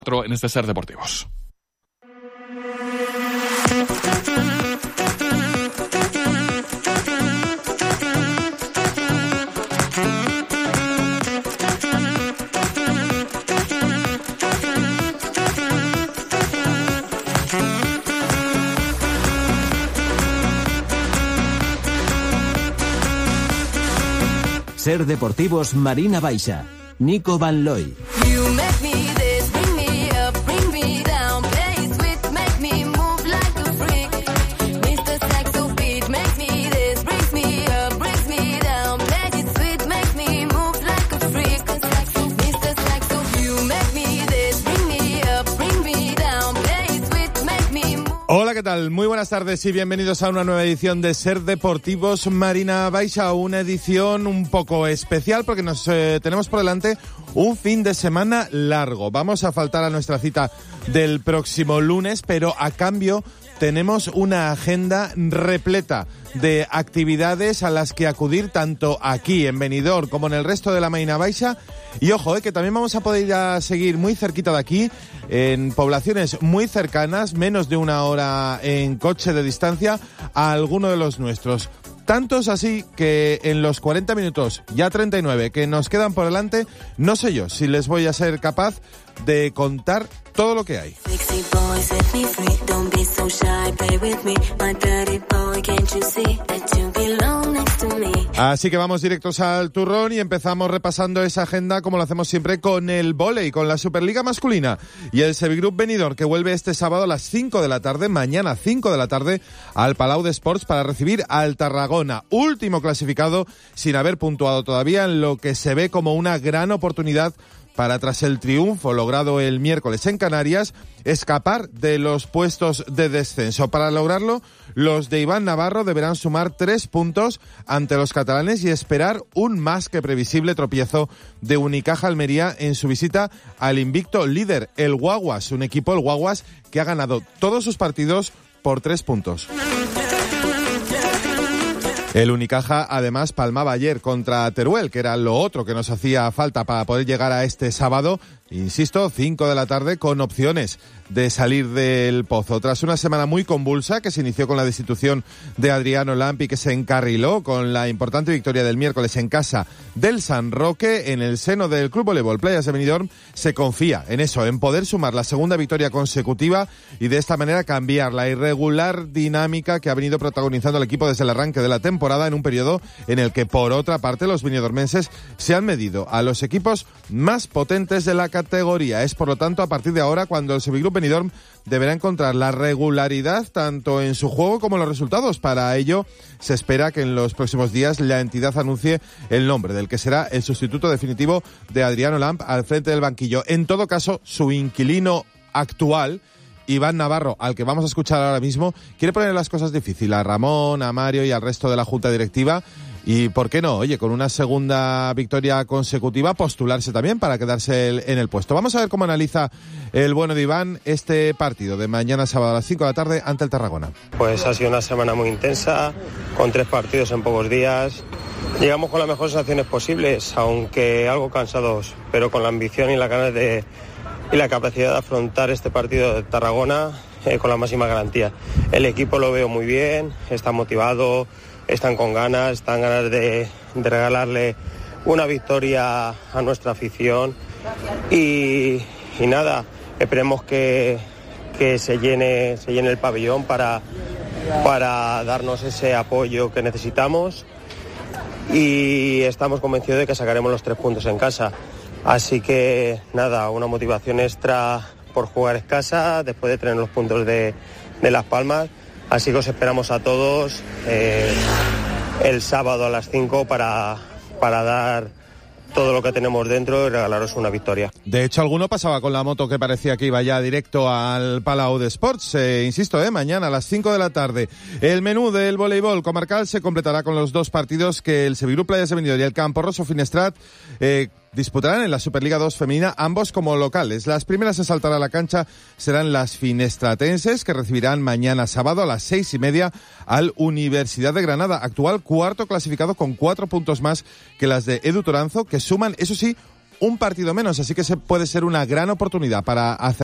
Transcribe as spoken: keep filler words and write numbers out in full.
en este Ser Deportivos. Ser Deportivos Marina Baixa, Nico Van Looy. Hola, ¿qué tal? Muy buenas tardes y bienvenidos a una nueva edición de Ser Deportivos Marina Baixa, una edición un poco especial porque nos eh, tenemos por delante un fin de semana largo. Vamos a faltar a nuestra cita del próximo lunes, pero a cambio tenemos una agenda repleta de actividades a las que acudir tanto aquí en Benidorm como en el resto de la Marina Baixa. Y ojo, eh, que también vamos a poder ir a seguir muy cerquita de aquí, en poblaciones muy cercanas, menos de una hora en coche de distancia, a alguno de los nuestros. Tantos así que en los cuarenta minutos, ya treinta y nueve, que nos quedan por delante, no sé yo si les voy a ser capaz de contar todo lo que hay. Así que vamos directos al turrón y empezamos repasando esa agenda como lo hacemos siempre con el vóley, con la Superliga masculina y el Sevigroup Benidorm, que vuelve este sábado a las cinco de la tarde, mañana cinco de la tarde, al Palau de Sports para recibir al Tarragona, último clasificado sin haber puntuado todavía, en lo que se ve como una gran oportunidad para, tras el triunfo logrado el miércoles en Canarias, escapar de los puestos de descenso. Para lograrlo, los de Iván Navarro deberán sumar tres puntos ante los catalanes y esperar un más que previsible tropiezo de Unicaja Almería en su visita al invicto líder, el Guaguas, un equipo, el Guaguas, que ha ganado todos sus partidos por tres puntos. El Unicaja además palmaba ayer contra Teruel, que era lo otro que nos hacía falta para poder llegar a este sábado, insisto, cinco de la tarde, con opciones de salir del pozo. Tras una semana muy convulsa que se inició con la destitución de Adriano Lampi, que se encarriló con la importante victoria del miércoles en casa del San Roque, en el seno del Club Voleibol Playas de Benidorm se confía en eso, en poder sumar la segunda victoria consecutiva y de esta manera cambiar la irregular dinámica que ha venido protagonizando el equipo desde el arranque de la temporada, en un periodo en el que, por otra parte, los benidormenses se han medido a los equipos más potentes de la categoría. Es, por lo tanto, a partir de ahora cuando el Sevigroup Benidorm deberá encontrar la regularidad tanto en su juego como en los resultados. Para ello, se espera que en los próximos días la entidad anuncie el nombre del que será el sustituto definitivo de Adriano Lamp al frente del banquillo. En todo caso, su inquilino actual, Iván Navarro, al que vamos a escuchar ahora mismo, quiere poner las cosas difíciles a Ramón, a Mario y al resto de la junta directiva. Y por qué no, oye, con una segunda victoria consecutiva, postularse también para quedarse el, en el puesto. Vamos a ver cómo analiza el bueno de Iván este partido de mañana sábado a las cinco de la tarde ante el Tarragona. Pues ha sido una semana muy intensa, con tres partidos en pocos días. Llegamos con las mejores acciones posibles, aunque algo cansados, pero con la ambición y la ganas de y la capacidad de afrontar este partido de Tarragona eh, con la máxima garantía. El equipo lo veo muy bien, está motivado, están con ganas, están ganas de, de regalarle una victoria a nuestra afición y, y nada, esperemos que, que se llene, se llene el pabellón para, para darnos ese apoyo que necesitamos y estamos convencidos de que sacaremos los tres puntos en casa. Así que nada, una motivación extra por jugar en casa después de tener los puntos de, de Las Palmas. Así que os esperamos a todos eh, el sábado a las cinco para, para dar todo lo que tenemos dentro y regalaros una victoria. De hecho, alguno pasaba con la moto que parecía que iba ya directo al Palau de Sports. Eh, insisto, eh, mañana a las cinco de la tarde. El menú del voleibol comarcal se completará con los dos partidos que el Sevigroup Playas de Benidorm y el Campo Rosso Finestrat eh, disputarán en la Superliga dos femenina, ambos como locales. Las primeras en saltar a la cancha serán las finestratenses, que recibirán mañana sábado a las seis y media al Universidad de Granada, actual cuarto clasificado con cuatro puntos más que las de Edu Toranzo, que suman, eso sí, un partido menos, así que se puede ser una gran oportunidad para hacer